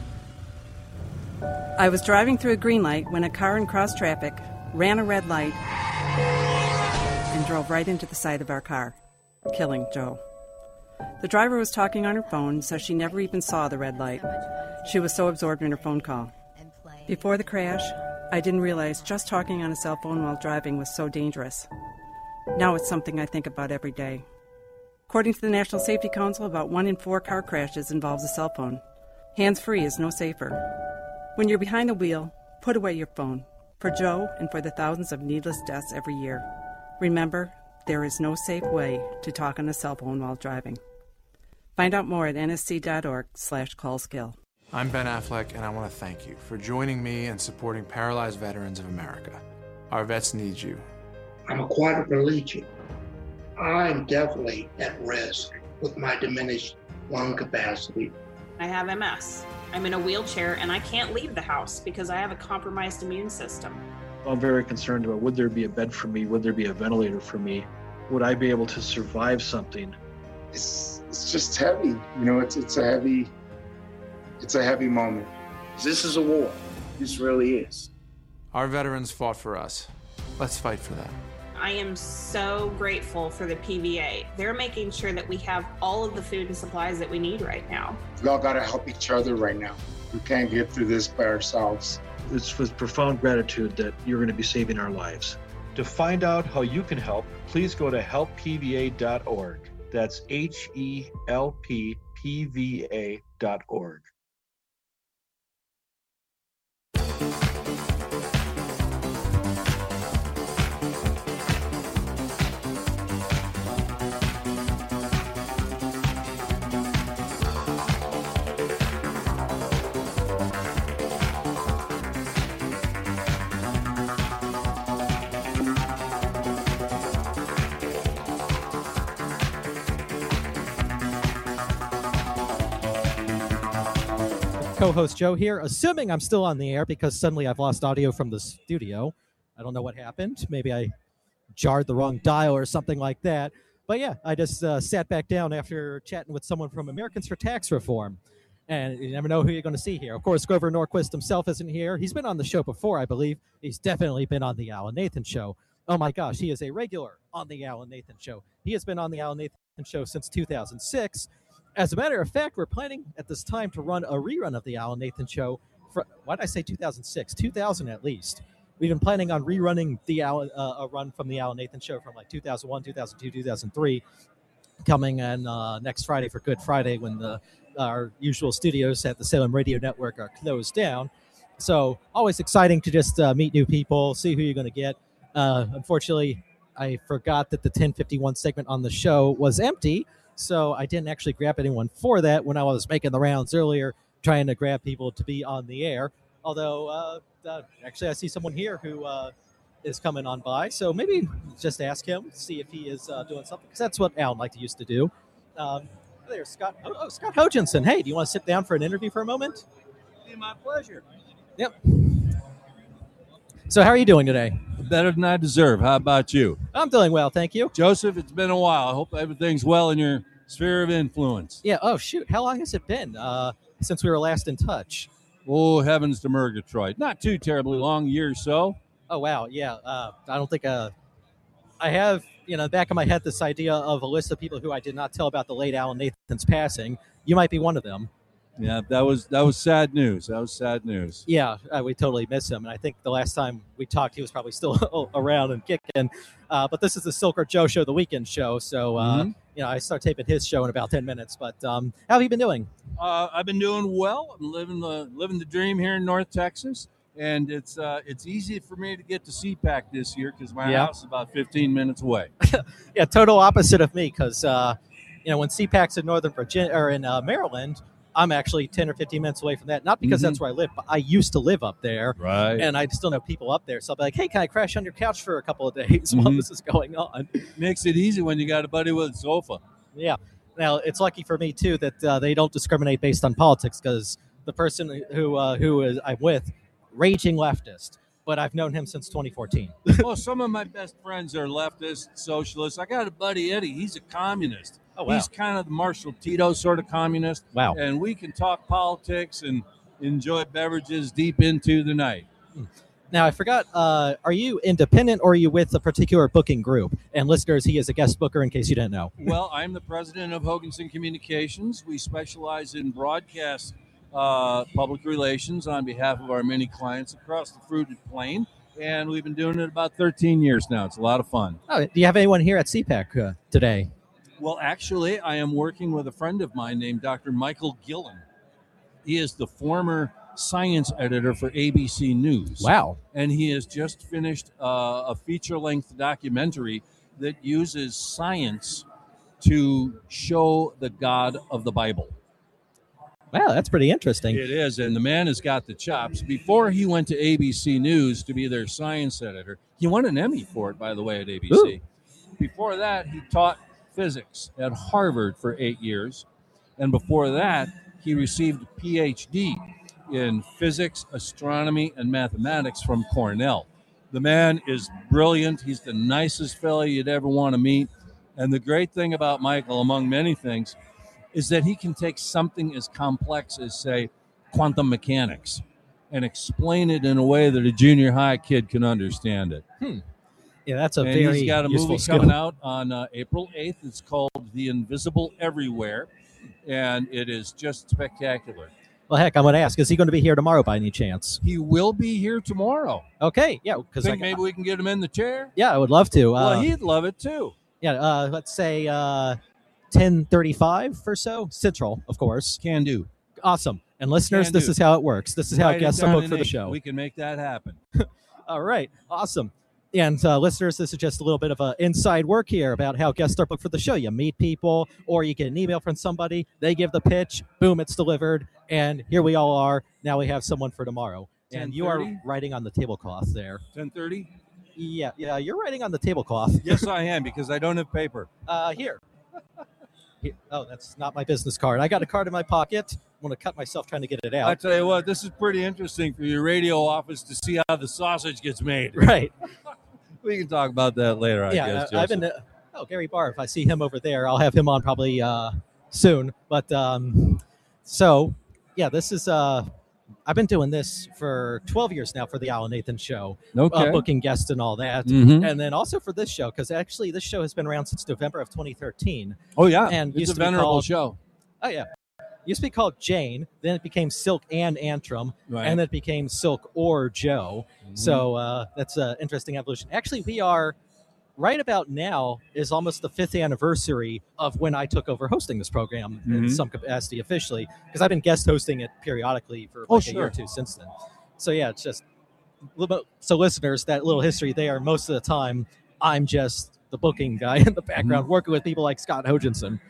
I was driving through a green light when a car in cross traffic ran a red light and drove right into the side of our car, killing Joe. The driver was talking on her phone, so she never even saw the red light. She was so absorbed in her phone call. Before the crash, I didn't realize just talking on a cell phone while driving was so dangerous. Now it's something I think about every day. According to the National Safety Council, about one in four car crashes involves a cell phone. Hands-free is no safer. When you're behind the wheel, put away your phone. For Joe and for the thousands of needless deaths every year. Remember, there is no safe way to talk on a cell phone while driving. Find out more at N S C dot org slash call skill. I'm Ben Affleck, and I want to thank you for joining me and supporting Paralyzed Veterans of America. Our vets need you. I'm a quadriplegic. I'm definitely at risk with my diminished lung capacity. I have M S. I'm in a wheelchair, and I can't leave the house because I have a compromised immune system. I'm very concerned about would there be a bed for me? Would there be a ventilator for me? Would I be able to survive something it's it's just heavy. You know, it's it's a heavy it's a heavy moment. This is a war. This really is. Our veterans fought for us. Let's fight for them. I am so grateful for the P V A. They're making sure that we have all of the food and supplies that we need right now. We all got to help each other right now. We can't get through this by ourselves. It's with profound gratitude that you're going to be saving our lives. To find out how you can help, please go to help P V A dot org. That's H E L P P V A dot org. Co-host Joe here, assuming I'm still on the air because suddenly I've lost audio from the studio. I don't know what happened. Maybe I jarred the wrong dial or something like that. But yeah, I just uh, sat back down after chatting with someone from Americans for Tax Reform. And you never know who you're going to see here. Of course, Grover Norquist himself isn't here. He's been on the show before, I believe. He's definitely been on the Alan Nathan Show. Oh my gosh, he is a regular on the Alan Nathan Show. He has been on the Alan Nathan Show since two thousand six. As a matter of fact, we're planning at this time to run a rerun of the Alan Nathan Show. For, why did I say two thousand six? two thousand at least. We've been planning on rerunning the Alan, uh, a run from the Alan Nathan Show from like two thousand one, two thousand two, two thousand three, coming on uh, next Friday for Good Friday when the our usual studios at the Salem Radio Network are closed down. So always exciting to just uh, meet new people, see who you're going to get. Uh, unfortunately, I forgot that the ten fifty-one segment on the show was empty. So I didn't actually grab anyone for that when I was making the rounds earlier, trying to grab people to be on the air. Although, uh, uh, actually, I see someone here who uh, is coming on by. So maybe just ask him, see if he is uh, doing something, because that's what Alan liked to used to do. Um, there's Scott. Oh, oh, Scott Hogenson. Hey, do you want to sit down for an interview for a moment? It'd be my pleasure. Yep. So how are you doing today? Better than I deserve. How about you? I'm doing well, thank you. Joseph, it's been a while. I hope everything's well in your sphere of influence. Yeah, oh, shoot. How long has it been uh, since we were last in touch? Oh, heavens to Murgatroyd. Not too terribly long, year or so. Oh, wow, yeah. Uh, I don't think uh, I have, you know, back of my head this idea of a list of people who I did not tell about the late Alan Nathan's passing. You might be one of them. Yeah, that was that was sad news. That was sad news. Yeah, uh, we totally miss him. And I think the last time we talked, he was probably still around and kicking. Uh, but this is the Silk Road Joe Show, the weekend show. So, uh, mm-hmm. you know, I start taping his show in about ten minutes. But um, how have you been doing? Uh, I've been doing well. I'm living the living the dream here in North Texas. And it's uh, it's easy for me to get to C PAC this year because my yeah. house is about fifteen minutes away. Yeah, total opposite of me because, uh, you know, when C PAC's in Northern Virginia or in uh, Maryland, I'm actually ten or fifteen minutes away from that. Not because mm-hmm. that's where I live, but I used to live up there. Right. And I still know people up there. So I'll be like, hey, can I crash on your couch for a couple of days mm-hmm. while this is going on? Makes it easy when you got a buddy with a sofa. Yeah. Now, it's lucky for me, too, that uh, they don't discriminate based on politics because the person who uh, who is, I'm with, raging leftist, but I've known him since twenty fourteen. Well, some of my best friends are leftists, socialists. I got a buddy, Eddie. He's a communist. Oh, wow. He's kind of the Marshall Tito sort of communist. Wow. And we can talk politics and enjoy beverages deep into the night. Now, I forgot, uh, are you independent or are you with a particular booking group? And listeners, he is a guest booker in case you didn't know. Well, I'm the president of Hogenson Communications. We specialize in broadcast uh, public relations on behalf of our many clients across the fruited plain. And we've been doing it about thirteen years now. It's a lot of fun. Oh, do you have anyone here at C PAC uh, today? Well, actually, I am working with a friend of mine named Doctor Michael Gillen. He is the former science editor for A B C News. Wow. And he has just finished uh, a feature-length documentary that uses science to show the God of the Bible. Wow, that's pretty interesting. It is, and the man has got the chops. Before he went to A B C News to be their science editor, he won an Emmy for it, by the way, at A B C. Ooh. Before that, he taught physics at Harvard for eight years. And before that, he received a P H D in physics, astronomy, and mathematics from Cornell. The man is brilliant. He's the nicest fellow you'd ever want to meet. And the great thing about Michael, among many things, is that he can take something as complex as, say, quantum mechanics and explain it in a way that a junior high kid can understand it. Hmm. Yeah, that's a and very he's got a useful movie skill. coming out on uh, April eighth. It's called The Invisible Everywhere, and it is just spectacular. Well, heck, I'm going to ask, is he going to be here tomorrow by any chance? He will be here tomorrow. Okay, yeah. Because Think maybe we can get him in the chair? Yeah, I would love to. Uh, Well, he'd love it too. Yeah, uh, let's say uh, ten thirty-five or so, Central, of course. Can do. Awesome. And listeners, Can this do. is how it works. This is how Write it guests are down booked in for the ink. show. We can make that happen. All right, awesome. And uh, listeners, this is just a little bit of uh, inside work here about how guests are booked for the show. You meet people, or you get an email from somebody, they give the pitch, boom, it's delivered, and here we all are. Now we have someone for tomorrow. And you are ten thirty? writing on the tablecloth there. ten thirty? Yeah, yeah, you're writing on the tablecloth. Yes, I am, because I don't have paper. Uh, here. Here. Oh, that's not my business card. I got a card in my pocket. I'm going to cut myself trying to get it out. I tell you what, this is pretty interesting for your radio office to see how the sausage gets made. Right. We can talk about that later, I yeah, guess. uh, I've been. Uh, oh, Gary Barr. If I see him over there, I'll have him on probably uh, soon. But um, so, yeah, this is. Uh, I've been doing this for twelve years now for the Alan Nathan Show, Okay. uh, booking guests and all that, Mhm. and then also for this show because actually this show has been around since November of twenty thirteen. Oh, yeah. and It's used a to be venerable called- show. Oh yeah, used to be called Jane, then it became Silk and Antrim, Right. and then it became Silk or Joe. So uh, that's an interesting evolution. Actually, we are right about now is almost the fifth anniversary of when I took over hosting this program in Mhm. some capacity officially, because I've been guest hosting it periodically for Oh, like a year or sure. two since then. So yeah, it's just a little bit- so listeners, that little history there. Most of the time, I'm just the booking guy in the background, Mm-hmm. working with people like Scott Hogenson.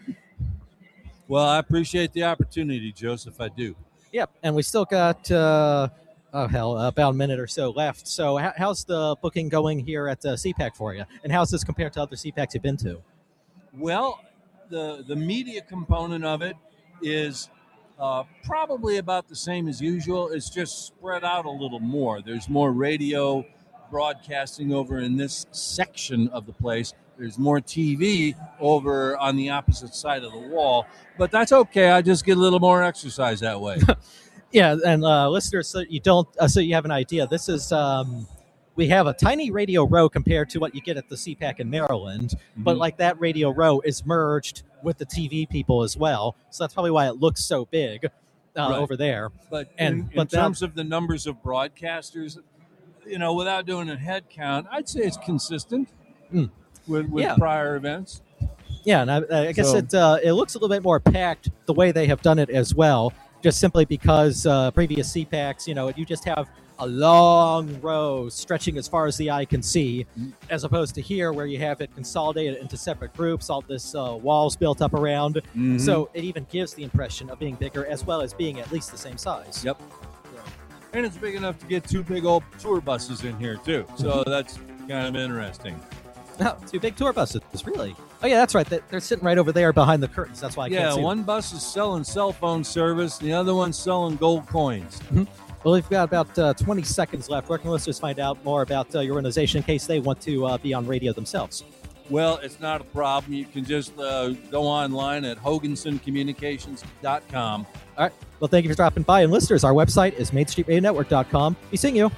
Well, I appreciate the opportunity, Joseph. I do. Yep, and we still got uh, oh hell, about a minute or so left. So how, how's the booking going here at uh, C PAC for you, and how's this compared to other C PACs you've been to? Well, the the media component of it is uh, probably about the same as usual. It's just spread out a little more. There's more radio broadcasting over in this section of the place. There's more T V over on the opposite side of the wall, but that's okay. I just get a little more exercise that way. Yeah, and uh, listeners, so you don't, uh, so you have an idea. This is um, we have a tiny radio row compared to what you get at the C PAC in Maryland, but Mhm. like that radio row is merged with the T V people as well. So that's probably why it looks so big uh, Right. over there. But and in, in but that- terms of the numbers of broadcasters, you know, without doing a head count, I'd say it's consistent Mm. with, with Yeah. prior events. Yeah, and I, I guess So- it uh, it looks a little bit more packed the way they have done it as well, just simply because uh, previous C PACs, you know, you just have a long row stretching as far as the eye can see, as opposed to here where you have it consolidated into separate groups, all this uh, walls built up around. Mhm. So it even gives the impression of being bigger as well as being at least the same size. Yep. And it's big enough to get two big old tour buses in here, too. So that's kind of interesting. Oh, two big tour buses, really? Oh, yeah, that's right. They- They're sitting right over there behind the curtains. That's why I yeah, can't see them. one bus is selling cell phone service. The other one's selling gold coins. Well, we've got about uh, twenty seconds left. Where can listeners find out more about uh, your organization in case they want to uh, be on radio themselves? Well, it's not a problem. You can just uh, go online at hoganson communications dot com. All right. Well, thank you for dropping by. And listeners, our website is main street radio network dot com. Be seeing you.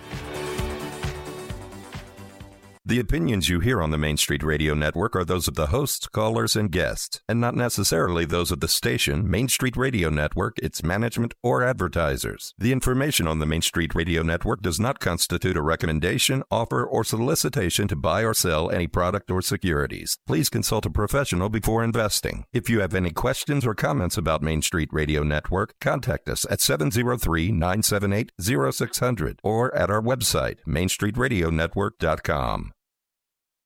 The opinions you hear on the Main Street Radio Network are those of the hosts, callers, and guests, and not necessarily those of the station, Main Street Radio Network, its management, or advertisers. The information on the Main Street Radio Network does not constitute a recommendation, offer, or solicitation to buy or sell any product or securities. Please consult a professional before investing. If you have any questions or comments about Main Street Radio Network, contact us at seven oh three, nine seven eight, oh six hundred or at our website, main street radio network dot com.